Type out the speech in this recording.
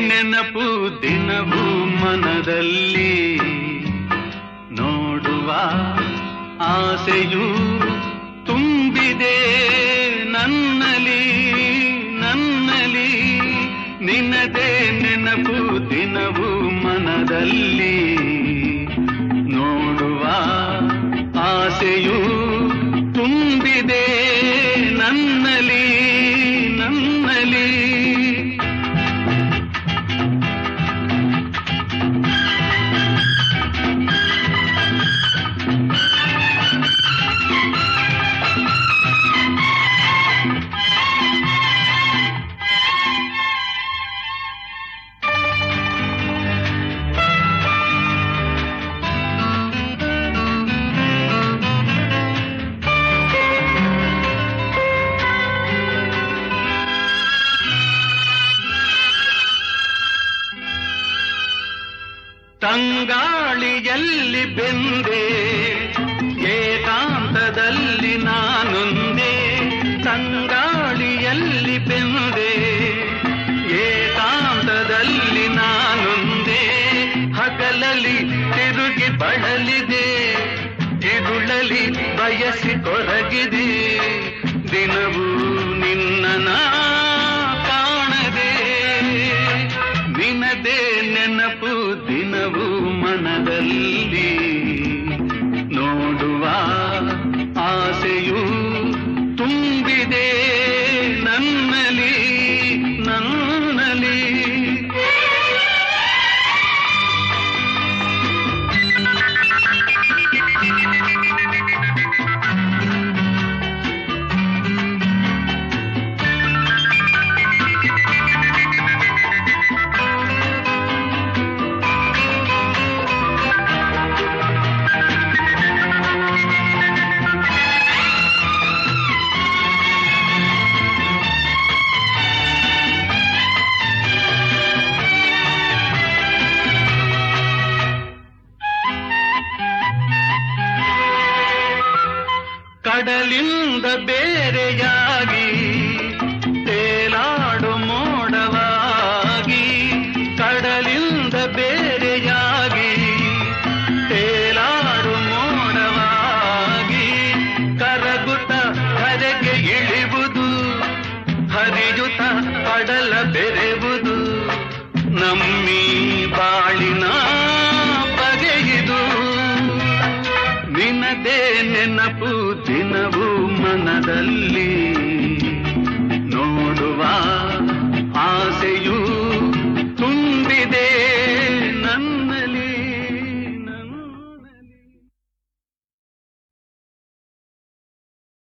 ನೆನಪು ದಿನವೂ ಮನದಲ್ಲಿ, ನೋಡುವ ಆಸೆಯೂ ತುಂಬಿದೆ ನನ್ನಲಿ ನನ್ನಲಿ. ನಿನ್ನದೇ ನೆನಪು ದಿನವೂ ಮನದಲ್ಲಿ, ನೋಡುವ ಆಸೆಯೂ ತುಂಬಿದೆ ನನ್ನಲಿ ನನ್ನಲಿ. ತಂಗಾಳಿಯಲ್ಲಿ ಬೆಂದೆ ಏಕಾಂತದಲ್ಲಿ ನಾನೊಂದೇ, ತಂಗಾಳಿಯಲ್ಲಿ ಬೆಂದೆ ಏಕಾಂತದಲ್ಲಿ ನಾನೊಂದೇ. ಹಗಲಲ್ಲಿ ತಿರುಗಿ ಬಳಲಿದೆ, ತಿರುಳಲಿ ಬಯಸಿ ಕೊರಗಿದೆ, ದಿನವೂ ನಿನ್ನ ಕಾಣದೆ. ನಿನದೇ ನೆನಪು ದಿನವೂ ಮನದಲ್ಲಿ, ನೋಡುವ ಆಸೆಯೂ ತುಂಬಿದೆ ನನ್ನಲಿ ನನ್ನಲಿ. ಕಡಲಿಂದ ಬೇರೆಯಾಗಿ ತೇಲಾಡು ಮೋಡವಾಗಿ, ಕಡಲಿಂದ ಬೇರೆಯಾಗಿ ತೇಲಾಡು ಮೋಡವಾಗಿ, ಕರಗುತ್ತ ಕರೆಗೆ ಇಳಿವುದು, ಹರಿಯುತ್ತ ಕಡಲ ಬೆರೆವುದು, ನಮ್ಮಿ ಬಾಳಿನ ಬಗೆಯಿದು. ನಿನದೇ ನೆನಪು ದಿನವೂ ಮನದಲ್ಲಿ, ನೋಡುವ ಆಸೆಯೂ